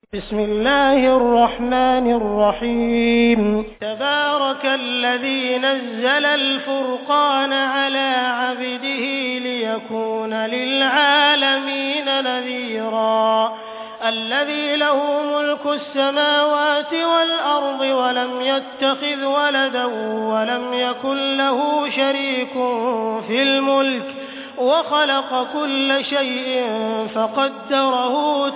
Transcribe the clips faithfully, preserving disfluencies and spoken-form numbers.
بسم الله الرحمن الرحيم تبارك الذي نزل الفرقان على عبده ليكون للعالمين نذيرا الذي له ملك السماوات والأرض ولم يتخذ ولدا ولم يكن له شريك في الملك وخلق كل شيء فقدره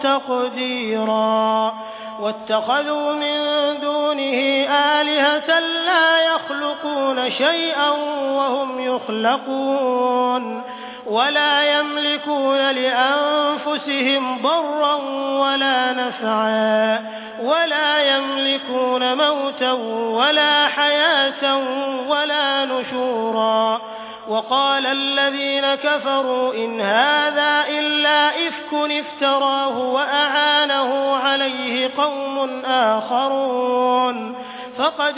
تقديرا واتخذوا من دونه آلهة لا يخلقون شيئا وهم يخلقون ولا يملكون لأنفسهم ضرا ولا نفعا ولا يملكون موتا ولا حياة ولا نشورا وقال الذين كفروا إن هذا إلا إفك افتراه وأعانه عليه قوم آخرون فقد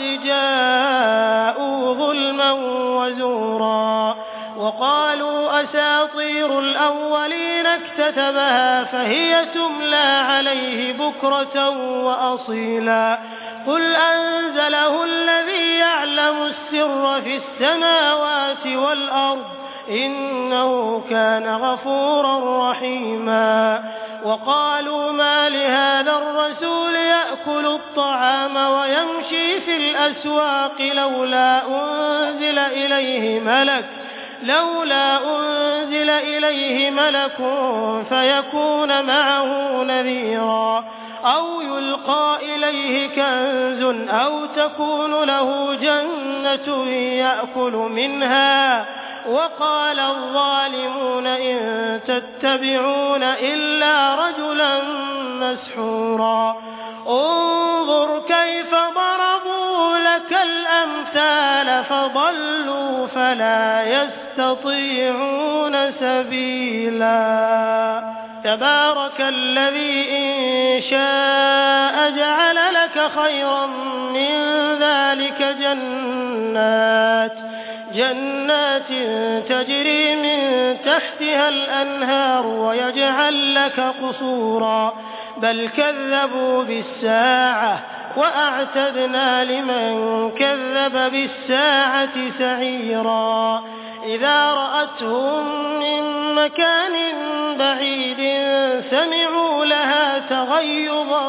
جاءوا ظلما وزورا وقالوا أساطير الأولين اكتتبها فهي تملى عليه بكرة وأصيلا قل أنزله الذي يعلم السر في السماوات والأرض إنه كان غفورا رحيما وقالوا ما لهذا الرسول يأكل الطعام ويمشي في الأسواق لولا أنزل إليه ملك لولا أنزل إليه ملك فيكون معه نذيرا أو يلقى إليه كنز أو تكون له جنة يأكل منها وقال الظالمون إن تتبعون إلا رجلا مسحورا انظر كيف ضربوا لك الأمثال فضلوا فلا يستطيعون سبيلا تبارك الذي إن شاء جعل لك خيرا من ذلك جنات جنات تجري من تحتها الأنهار ويجعل لك قصورا بل كذبوا بالساعة وأعتدنا لمن كذب بالساعة سعيرا إذا رأتهم من مكان بعيد سمعوا لها تغيظا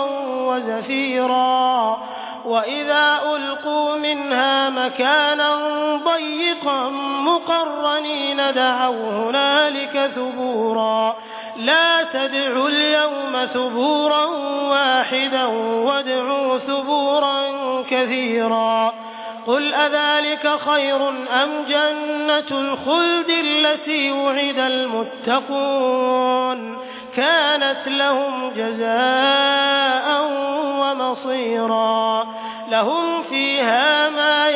وزفيرا وإذا ألقوا منها مكانا ضيقا مقرنين دعوا هنالك ثبورا لا تدعوا اليوم ثبورا واحدا وادعوا ثبورا كثيرا قل أذلك خير أم جنة الخلد التي وعد المتقون كانت لهم جزاء ومصيرا لهم فيها ما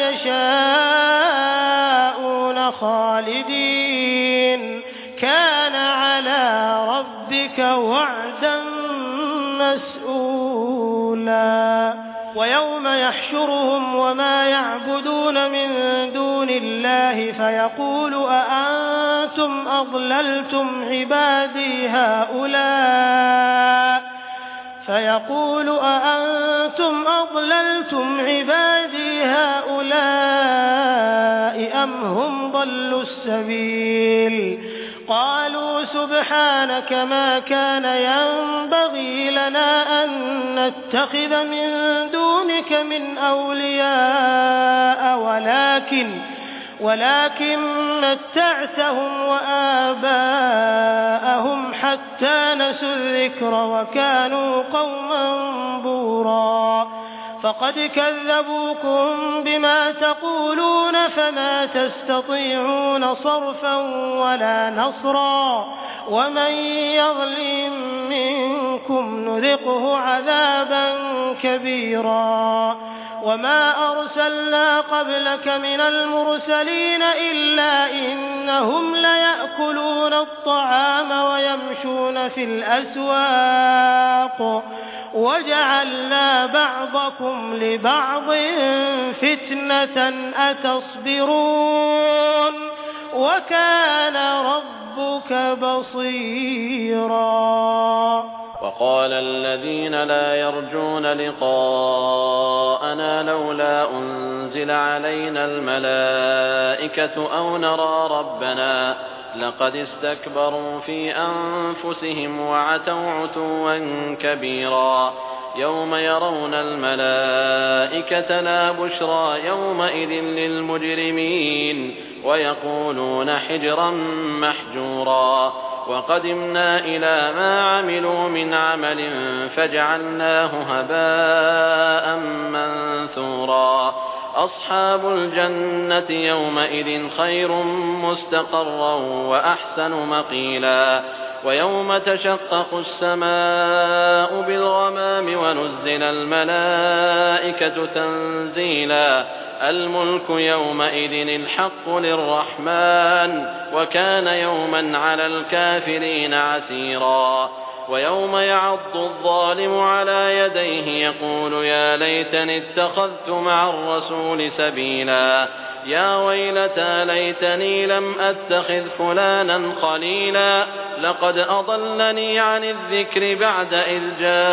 يشاءون خالدين كان على ربك وعدا مسئولا ويوم يحشرهم وما يعبدون من دون الله فيقول أأنتم أضللتم عبادي هؤلاء فيقول أأنتم أضللتم عبادي هؤلاء أم هم ضلوا السبيل قالوا سبحانك ما كان ينبغي لنا أن نتخذ من دونك من أولياء ولكن ولكن متعتهم وآباءهم حتى نسوا الذكر وكانوا قوما بورا فقد كذبوكم بما تقولون فما تستطيعون صرفا ولا نصرا ومن يظلم منكم نذقه عذابا كبيرا وما أرسلنا قبلك من المرسلين إلا إنهم ليأكلون الطعام ويمشون في الأسواق وجعلنا بعضكم لبعض فتنة أتصبرون وكان ربك بصيرا. وقال الذين لا يرجون لقاءنا لولا أنزل علينا الملائكة أو نرى ربنا لقد استكبروا في أنفسهم وعتوا عتوا كبيرا يوم يرون الملائكة لا بشرى يومئذ للمجرمين ويقولون حجرا محجورا وقدمنا إلى ما عملوا من عمل فجعلناه هباء منثورا أصحاب الجنة يومئذ خير مستقرا وأحسن مقيلا ويوم تشقق السماء بالغمام ونزل الملائكة تنزيلا الملك يومئذ الحق للرحمن وكان يوما على الكافرين عسيرا ويوم يعض الظالم على يديه يقول يا ليتني اتخذت مع الرسول سبيلا يا ويلتى ليتني لم أتخذ فلانا خليلا لقد أضلني عن الذكر بعد إذ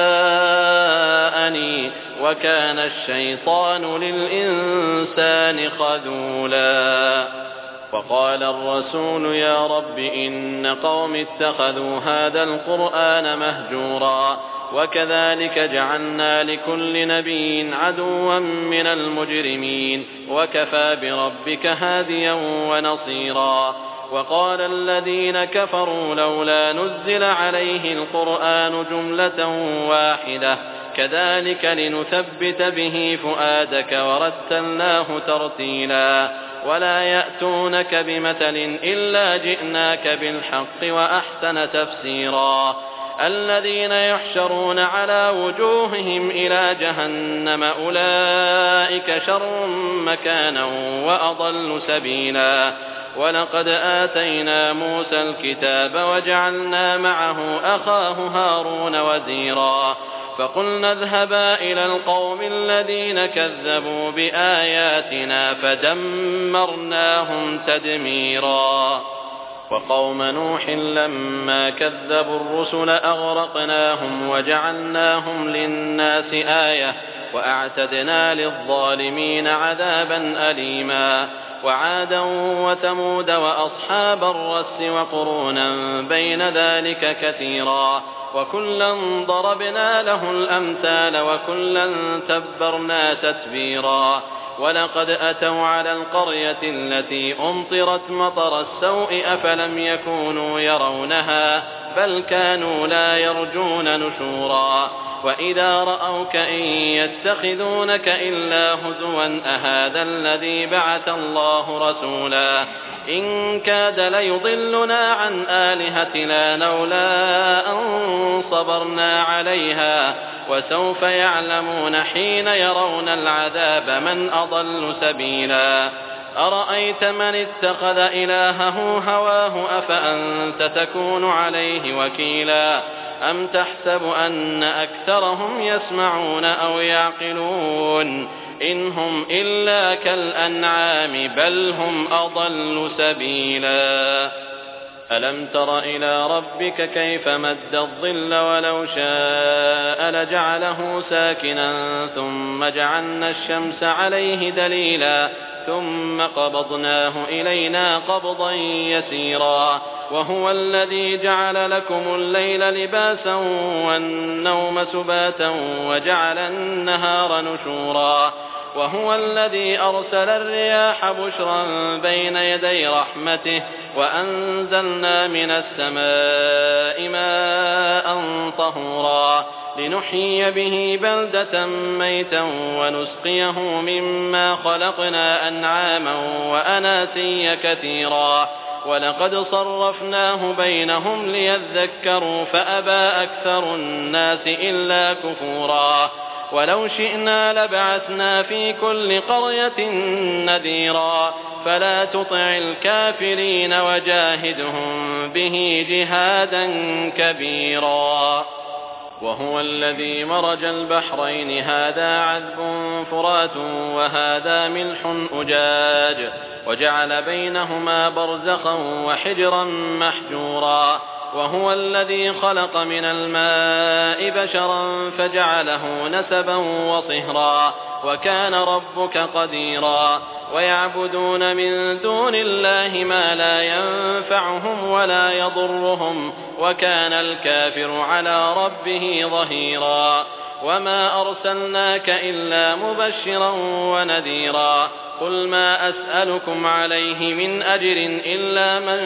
جاءني وكان الشيطان للإنسان خذولا وقال الرسول يا رب إن قوم اتخذوا هذا القرآن مهجورا وكذلك جعلنا لكل نبي عدوا من المجرمين وكفى بربك هاديا ونصيرا وقال الذين كفروا لولا نزل عليه القرآن جملة واحدة كذلك لنثبت به فؤادك ورتلناه ترتيلا ولا يأتونك بمثل إلا جئناك بالحق وأحسن تفسيرا الذين يحشرون على وجوههم إلى جهنم أولئك شر مكانا وأضل سبيلا ولقد آتينا موسى الكتاب وجعلنا معه أخاه هارون وزيرا فقلنا اذهبا إلى القوم الذين كذبوا بآياتنا فدمرناهم تدميرا وقوم نوح لما كذبوا الرسل أغرقناهم وجعلناهم للناس آية وأعتدنا للظالمين عذابا أليما وعادا وثمود وأصحاب الرس وقرونا بين ذلك كثيرا وكلا ضربنا له الأمثال وكلا تبرنا تتبيرا ولقد أتوا على القرية التي أمطرت مطر السوء أفلم يكونوا يرونها بل كانوا لا يرجون نشورا وإذا رأوك إن يتخذونك إلا هزوا أهذا الذي بعث الله رسولا إن كاد ليضلنا عن آلهتنا لولا أن صبرنا عليها وسوف يعلمون حين يرون العذاب من أضل سبيلا أرأيت من اتخذ إلهه هواه أفأنت تكون عليه وكيلا أم تحسب أن أكثرهم يسمعون أو يعقلون إن هم إلا كالأنعام بل هم أضل سبيلا ألم تر إلى ربك كيف مد الظل ولو شاء لجعله ساكنا ثم جعلنا الشمس عليه دليلا ثم قبضناه إلينا قبضا يسيرا وهو الذي جعل لكم الليل لباسا والنوم سباتا وجعل النهار نشورا وهو الذي أرسل الرياح بشرا بين يدي رحمته وأنزلنا من السماء ماء طهورا لنحيي به بلدة ميتا ونسقيه مما خلقنا أنعاما وأناسيا كثيرا ولقد صرفناه بينهم ليذكروا فأبى أكثر الناس إلا كفورا ولو شئنا لبعثنا في كل قرية نذيرا فلا تطع الكافرين وجاهدهم به جهادا كبيرا وهو الذي مرج البحرين هذا عذب فرات وهذا ملح أجاج وجعل بينهما برزخا وحجرا محجورا وهو الذي خلق من الماء بشرا فجعله نسبا وصهرا وكان ربك قديرا ويعبدون من دون الله ما لا ينفعهم ولا يضرهم وكان الكافر على ربه ظهيرا وما أرسلناك إلا مبشرا ونذيرا قل ما أسألكم عليه من أجر إلا من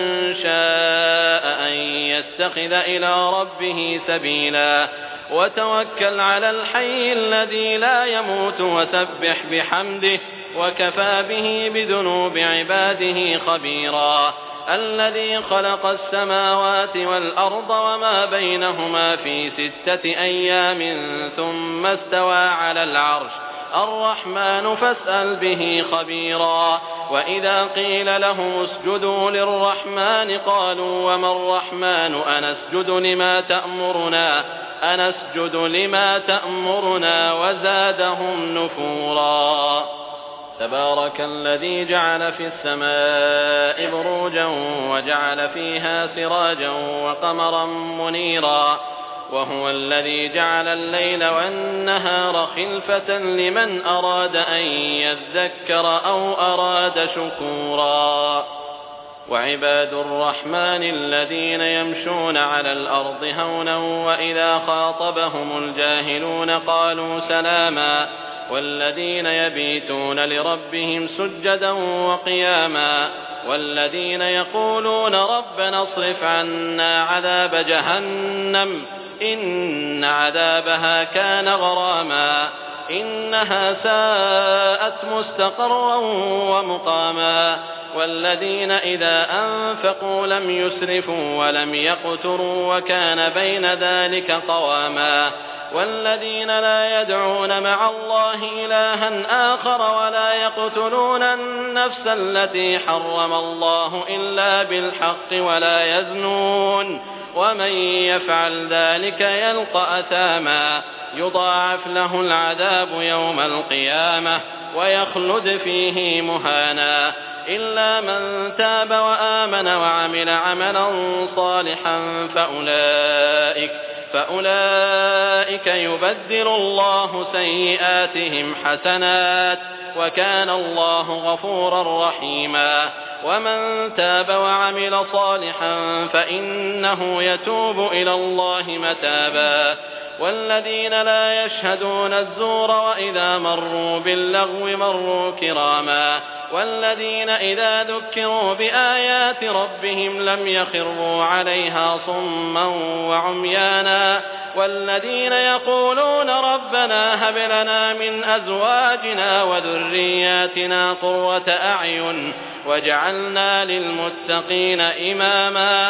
شاء أن يتخذ إلى ربه سبيلا وتوكل على الحي الذي لا يموت وسبح بحمده وكفى به بذنوب عباده خبيرا الذي خلق السماوات والأرض وما بينهما في ستة أيام ثم استوى على العرش الرحمن فاسأل به خبيرا وإذا قيل لهم اسجدوا للرحمن قالوا وما الرحمن أنسجد لما تأمرنا أنسجد لما تأمرنا وزادهم نفورا تبارك الذي جعل في السماء بروجا وجعل فيها سراجا وقمرا منيرا وهو الذي جعل الليل والنهار خلفة لمن أراد أن يذكر أو أراد شكورا وعباد الرحمن الذين يمشون على الأرض هونا وإذا خاطبهم الجاهلون قالوا سلاما والذين يبيتون لربهم سجدا وقياما والذين يقولون ربنا اصرف عنا عذاب جهنم إن عذابها كان غراما إنها ساءت مستقرا ومقاما والذين إذا أنفقوا لم يسرفوا ولم يقتروا وكان بين ذلك قواما والذين لا يدعون مع الله إلها آخر ولا يقتلون النفس التي حرم الله إلا بالحق ولا يزنون ومن يفعل ذلك يلقى أثاما يضاعف له العذاب يوم القيامة ويخلد فيه مهانا إلا من تاب وآمن وعمل عملا صالحا فأولئك فأولئك يبدل الله سيئاتهم حسنات وكان الله غفورا رحيما ومن تاب وعمل صالحا فإنه يتوب إلى الله متابا والذين لا يشهدون الزور وإذا مروا باللغو مروا كراما والذين إذا ذكروا بآيات ربهم لم يخروا عليها صما وعميانا والذين يقولون ربنا هب لنا من أزواجنا وذرياتنا قرة أعين وجعلنا للمتقين إماما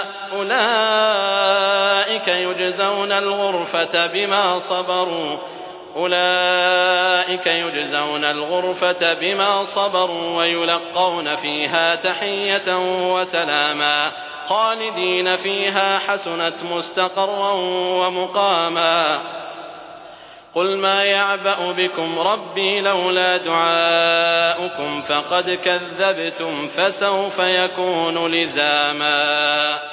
أولئك يجزون الغرفة بما صبروا أولئك يجزون الغرفة بما صبروا ويلقون فيها تحية وسلاما خالدين فيها حسنت مستقرا ومقاما قل ما يعبأ بكم ربي لولا دعاؤكم فقد كذبتم فسوف يكون لزاما